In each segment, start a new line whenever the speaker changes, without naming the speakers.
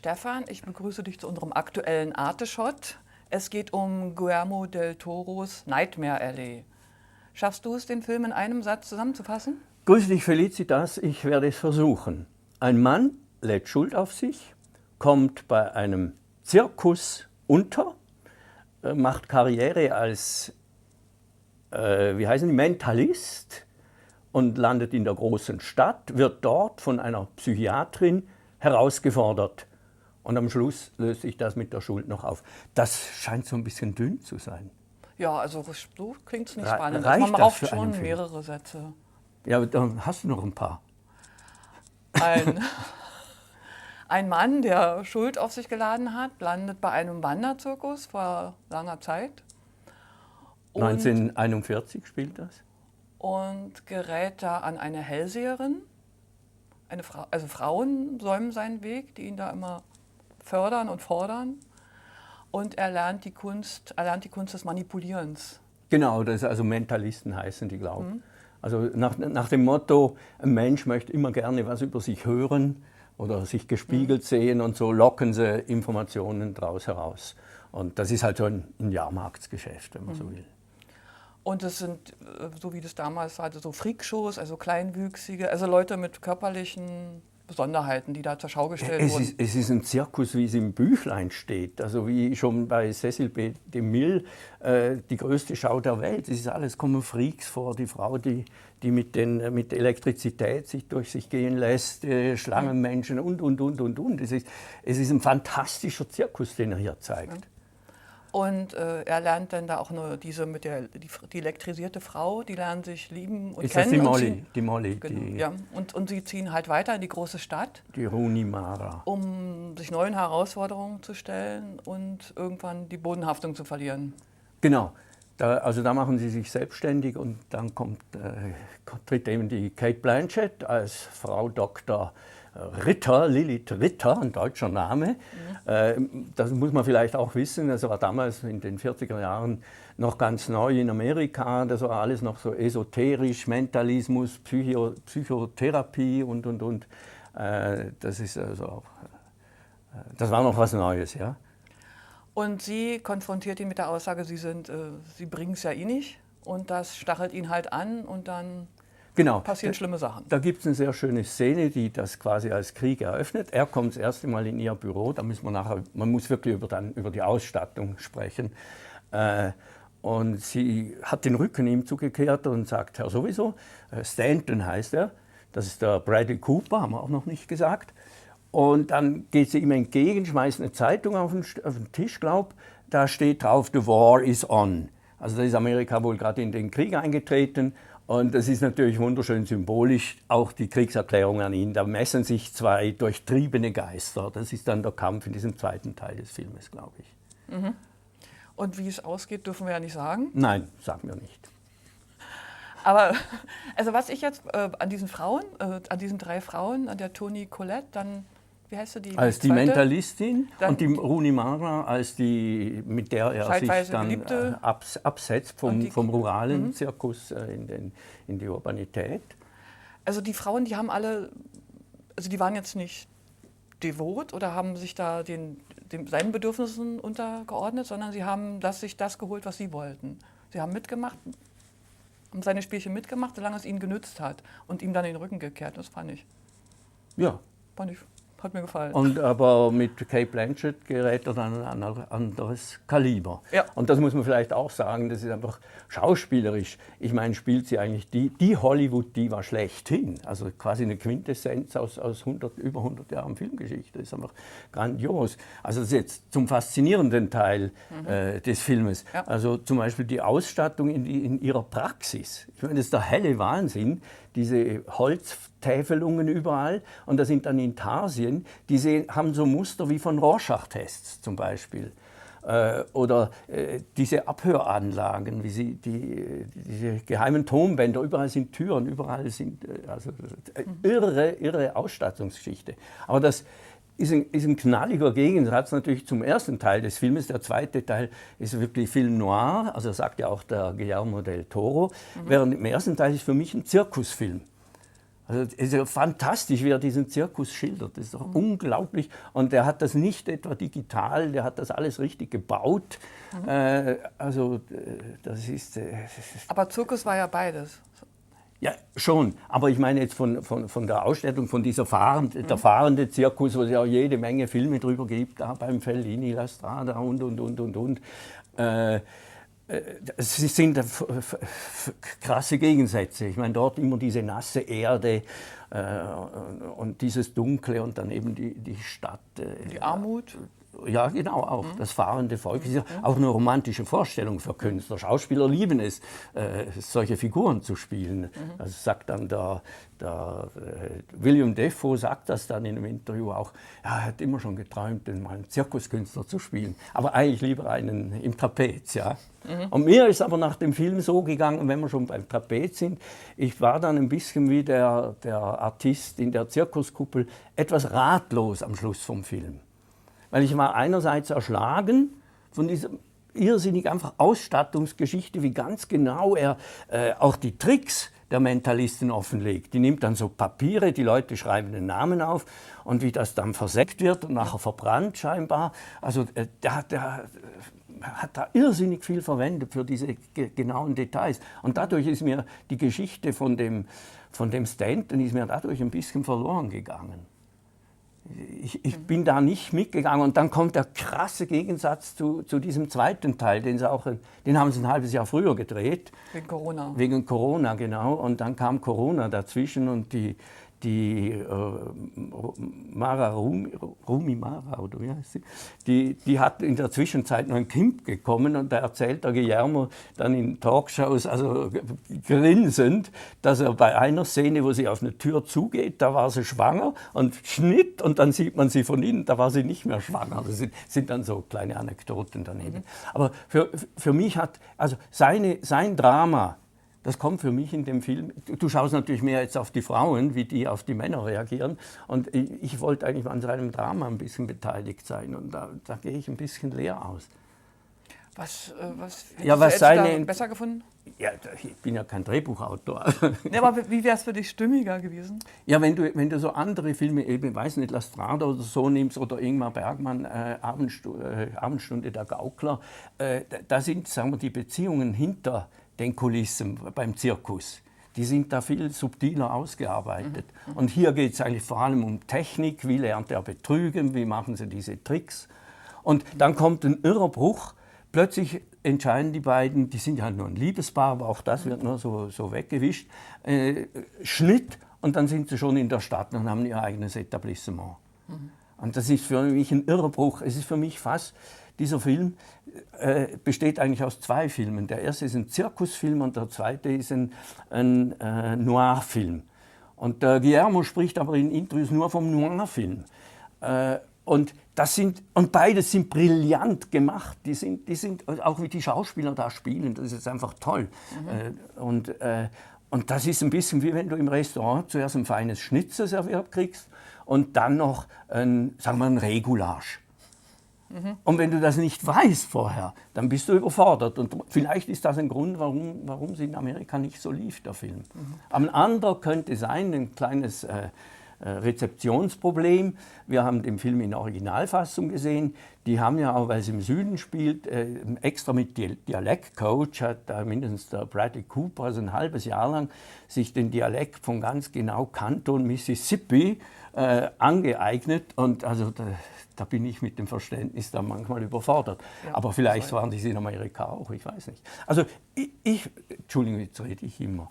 Stefan, ich begrüße dich zu unserem aktuellen Arte-Shot. Es geht um Guillermo del Toros Nightmare Alley. Schaffst du es, den Film in einem Satz zusammenzufassen?
Grüß dich, Felicitas, ich werde es versuchen. Ein Mann lädt Schuld auf sich, kommt bei einem Zirkus unter, macht Karriere als Mentalist und landet in der großen Stadt, wird dort von einer Psychiatrin herausgefordert. Und am Schluss löst sich das mit der Schuld noch auf. Das scheint so ein bisschen dünn zu sein.
Ja, also so klingt es nicht spannend.
Reicht
Man
das
braucht
für einen
schon
Film?
mehrere Sätze.
Ja, dann hast du noch ein paar.
Ein Mann, der Schuld auf sich geladen hat, landet bei einem Wanderzirkus vor langer Zeit.
1941 spielt das.
Und gerät da an eine Hellseherin. Also Frauen säumen seinen Weg, die ihn da immer fördern und fordern. Und er lernt die Kunst des Manipulierens.
Genau, das also Mentalisten heißen die, glaube ich. Also nach dem Motto, ein Mensch möchte immer gerne was über sich hören oder sich gespiegelt sehen, und so locken sie Informationen daraus heraus. Und das ist halt so ein Jahrmarktsgeschäft, wenn man so will.
Und es sind, so wie das damals war, so Freakshows, also Kleinwüchsige, also Leute mit körperlichen Besonderheiten, die da zur Schau gestellt wurden.
Es ist ein Zirkus, wie es im Büchlein steht. Also wie schon bei Cecil B. DeMille, die größte Schau der Welt. Es ist alles, kommen Freaks vor, die Frau, die mit Elektrizität sich durch sich gehen lässt, Schlangenmenschen und. Es ist ein fantastischer Zirkus, den er hier zeigt.
Und er lernt dann da auch nur die elektrisierte Frau, die lernen sich lieben und
ist
kennen.
Ist das die Molly?
Genau, ja. Und sie ziehen halt weiter in die große Stadt.
Die Rooney Mara.
Um sich neuen Herausforderungen zu stellen und irgendwann die Bodenhaftung zu verlieren.
Genau. Da machen sie sich selbstständig, und dann tritt eben die Cate Blanchett als Frau Dr. Ritter, Lilith Ritter, ein deutscher Name. Das muss man vielleicht auch wissen, das war damals in den 40er Jahren noch ganz neu in Amerika. Das war alles noch so esoterisch, Mentalismus, Psychotherapie und. Das ist also auch, das war noch was Neues, ja.
Und sie konfrontiert ihn mit der Aussage, sie bringen es ja eh nicht. Und das stachelt ihn halt an, und dann passieren schlimme Sachen.
Da gibt es eine sehr schöne Szene, die das quasi als Krieg eröffnet. Er kommt das erste Mal in ihr Büro, da müssen wir nachher, man muss wirklich über die Ausstattung sprechen. Und sie hat den Rücken ihm zugekehrt und sagt, Herr sowieso, Stanton heißt er, das ist der Bradley Cooper, haben wir auch noch nicht gesagt. Und dann geht sie ihm entgegen, schmeißt eine Zeitung auf den Tisch, da steht drauf, the war is on. Also da ist Amerika wohl gerade in den Krieg eingetreten. Und das ist natürlich wunderschön symbolisch, auch die Kriegserklärung an ihn. Da messen sich zwei durchtriebene Geister. Das ist dann der Kampf in diesem zweiten Teil des Filmes, glaube ich.
Mhm. Und wie es ausgeht, dürfen wir ja nicht sagen?
Nein, sagen wir nicht.
Aber also was ich jetzt an diesen drei Frauen, an der Toni Collette, dann, wie heißt sie?
Als die Mentalistin und die Rooney Mara als die, mit der er sich dann absetzt vom ruralen Zirkus in die Urbanität.
Also die Frauen, die haben alle, also die waren jetzt nicht devot oder haben sich da seinen Bedürfnissen untergeordnet, sondern sie haben sich das geholt, was sie wollten. Sie haben mitgemacht, haben seine Spielchen mitgemacht, solange es ihnen genützt hat, und ihm dann den Rücken gekehrt. Das fand ich.
Ja.
Hat mir gefallen.
Aber mit Cate Blanchett gerät er dann ein anderes Kaliber.
Ja.
Und das muss man vielleicht auch sagen, das ist einfach schauspielerisch. Ich meine, spielt sie eigentlich die Hollywood-Diva schlechthin. Also quasi eine Quintessenz aus über 100 Jahren Filmgeschichte. Das ist einfach grandios. Also das ist jetzt zum faszinierenden Teil des Filmes. Ja. Also zum Beispiel die Ausstattung in ihrer Praxis. Ich meine, das ist der helle Wahnsinn. Diese Holztäfelungen überall, und das sind dann Intarsien, haben so Muster wie von Rorschach-Tests zum Beispiel. Oder diese Abhöranlagen, wie diese geheimen Tonbänder, überall sind Türen, überall sind irre Ausstattungsgeschichte. Aber das ist ein knalliger Gegensatz natürlich zum ersten Teil des Filmes. Der zweite Teil ist wirklich Film noir, also sagt ja auch der Guillermo del Toro, während im ersten Teil ist für mich ein Zirkusfilm. Also es ist ja fantastisch, wie er diesen Zirkus schildert. Das ist doch unglaublich. Und er hat das nicht etwa digital, der hat das alles richtig gebaut. Das ist...
Aber Zirkus war ja beides.
Ja, schon. Aber ich meine jetzt von der Ausstellung, von dieser der fahrende Zirkus, wo es ja auch jede Menge Filme drüber gibt, da beim Fellini, La Strada und. Es sind krasse Gegensätze. Ich meine, dort immer diese nasse Erde und dieses Dunkle und dann eben die Stadt.
Die Armut.
Ja, genau, auch das fahrende Volk. Das ist ja auch eine romantische Vorstellung für Künstler. Schauspieler lieben es, solche Figuren zu spielen. Also sagt dann der William Dafoe sagt das dann in einem Interview auch, ja, er hat immer schon geträumt, mal einen Zirkuskünstler zu spielen, aber eigentlich lieber einen im Trapez. Ja. Und mir ist aber nach dem Film so gegangen, wenn wir schon beim Trapez sind, ich war dann ein bisschen wie der Artist in der Zirkuskuppel, etwas ratlos am Schluss vom Film. Weil ich war einerseits erschlagen von dieser irrsinnig einfach Ausstattungsgeschichte, wie ganz genau er auch die Tricks der Mentalisten offenlegt. Die nimmt dann so Papiere, die Leute schreiben den Namen auf und wie das dann versägt wird und nachher verbrannt scheinbar. Also der hat da irrsinnig viel verwendet für diese genauen Details. Und dadurch ist mir die Geschichte von dem Stanton ist mir dadurch ein bisschen verloren gegangen. Ich bin da nicht mitgegangen und dann kommt der krasse Gegensatz zu diesem zweiten Teil, den haben sie ein halbes Jahr früher gedreht.
Wegen Corona.
Wegen Corona, genau. Und dann kam Corona dazwischen und die Rumi Mara, oder wie heißt sie? Die hat in der Zwischenzeit noch ein Kind bekommen und da erzählt der Guillermo dann in Talkshows, also grinsend, dass er bei einer Szene, wo sie auf eine Tür zugeht, da war sie schwanger und Schnitt und dann sieht man sie von innen, da war sie nicht mehr schwanger. Das sind dann so kleine Anekdoten daneben. Aber für mich hat, also sein Drama, das kommt für mich in dem Film. Du schaust natürlich mehr jetzt auf die Frauen, wie die auf die Männer reagieren. Und ich wollte eigentlich an seinem Drama ein bisschen beteiligt sein. Und da gehe ich ein bisschen leer aus.
Was
was
da besser gefunden?
Ja, ich bin ja kein Drehbuchautor.
Ja, aber wie wäre es für dich stimmiger gewesen?
Ja, wenn du so andere Filme, eben, weiß nicht, La Strada oder so nimmst oder Ingmar Bergmann, Abendstunde der Gaukler, da sind, sagen wir, die Beziehungen hinter den Kulissen beim Zirkus. Die sind da viel subtiler ausgearbeitet. Und hier geht es eigentlich vor allem um Technik, wie lernt er betrügen, wie machen sie diese Tricks. Und dann kommt ein irrer Bruch, plötzlich entscheiden die beiden, die sind ja nur ein Liebespaar, aber auch das wird nur so weggewischt, Schnitt und dann sind sie schon in der Stadt und haben ihr eigenes Etablissement. Und das ist für mich ein irrer Bruch. Es ist für mich fast, dieser Film besteht eigentlich aus zwei Filmen. Der erste ist ein Zirkusfilm und der zweite ist ein Noir-Film. Und Guillermo spricht aber in Interviews nur vom Noir-Film. Und beides sind brillant gemacht. Die sind auch wie die Schauspieler da spielen, das ist einfach toll. Und das ist ein bisschen wie wenn du im Restaurant zuerst ein feines Schnitzel serviert kriegst und dann noch sagen wir, ein Regulage. Und wenn du das nicht weißt vorher, dann bist du überfordert. Und vielleicht ist das ein Grund, warum es in Amerika nicht so lief, der Film. Aber ein anderer könnte sein, ein kleines Rezeptionsproblem. Wir haben den Film in Originalfassung gesehen. Die haben ja auch, weil es im Süden spielt, extra mit Dialektcoach, hat da mindestens der Bradley Cooper, also ein halbes Jahr lang, sich den Dialekt von ganz genau Kanton Mississippi angeeignet. Und also da bin ich mit dem Verständnis dann manchmal überfordert. Ja, aber vielleicht waren die in Amerika auch, ich weiß nicht. Also Entschuldigung, jetzt rede ich immer.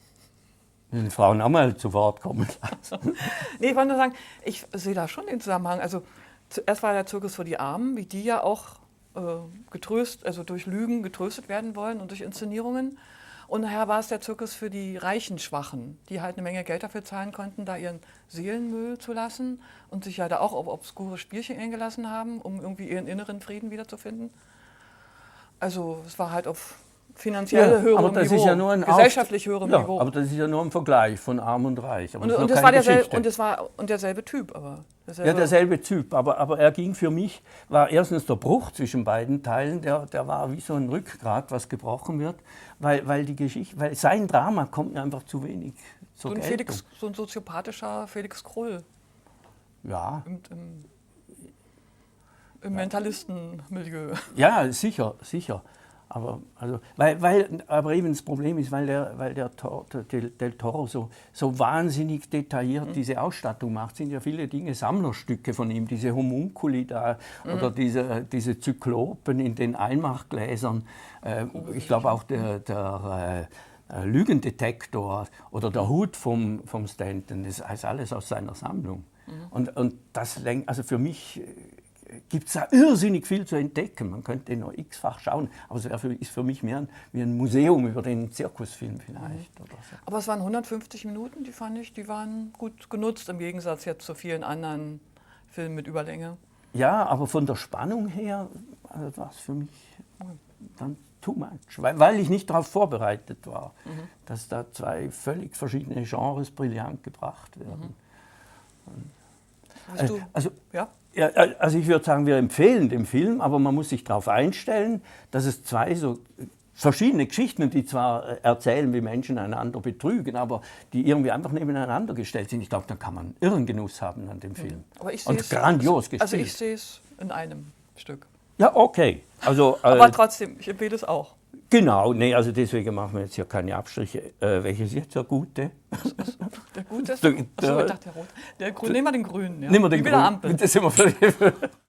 Wenn Frauen auch mal zu Wort kommen lassen.
Nee, ich wollte nur sagen, ich sehe da schon den Zusammenhang. Also zuerst war der Zirkus für die Armen, wie die ja auch durch Lügen getröstet werden wollen und durch Inszenierungen. Und nachher war es der Zirkus für die reichen Schwachen, die halt eine Menge Geld dafür zahlen konnten, da ihren Seelenmüll zu lassen und sich ja da auch auf obskure Spielchen eingelassen haben, um irgendwie ihren inneren Frieden wiederzufinden. Also es war halt auf finanziell höherem
aber das
Niveau,
ist ja nur ein
gesellschaftlich höherem
ja,
Niveau.
aber das ist ja nur ein Vergleich von Arm und Reich. Aber
Und
das
das
ist
war
Geschichte.
derselbe Typ, aber
Ja, derselbe Typ, aber er ging für mich, war erstens der Bruch zwischen beiden Teilen, der war wie so ein Rückgrat, was gebrochen wird, weil die Geschichte, weil sein Drama kommt mir einfach zu wenig zur Geltung.
So ein soziopathischer Felix Krull
Ja.
im Mentalistenmilieu.
Ja, sicher. Aber, aber eben das Problem ist, weil der Del Toro so wahnsinnig detailliert diese Ausstattung macht, sind ja viele Dinge Sammlerstücke von ihm, diese Homunculi da oder diese Zyklopen in den Einmachgläsern. Ich glaube auch der Lügendetektor oder der Hut vom Stanton, das ist alles aus seiner Sammlung. Und das, also für mich gibt es da irrsinnig viel zu entdecken. Man könnte noch x-fach schauen, aber es ist für mich mehr wie ein Museum über den Zirkusfilm vielleicht. Oder so.
Aber es waren 150 Minuten, die fand ich, die waren gut genutzt, im Gegensatz jetzt zu vielen anderen Filmen mit Überlänge.
Ja, aber von der Spannung her war es für mich dann too much, weil ich nicht darauf vorbereitet war, dass da zwei völlig verschiedene Genres brillant gebracht werden. Also ich würde sagen, wir empfehlen den Film, aber man muss sich darauf einstellen, dass es zwei so verschiedene Geschichten, die zwar erzählen, wie Menschen einander betrügen, aber die irgendwie einfach nebeneinander gestellt sind. Ich glaube, da kann man irren Genuss haben an dem Film. Und grandios gespielt.
Also ich sehe es in einem Stück.
Ja, okay. Also,
aber trotzdem, ich empfehle es auch.
Genau, nee, also deswegen machen wir jetzt hier keine Abstriche. Welches ist jetzt der Gute?
Der Gute ist? Achso, ich dachte der Rote. Der Grüne. Nehmen wir den Grünen. Ja.
Nehmen wir den
Wie bei
Grünen.
der Ampel.
Das sind wir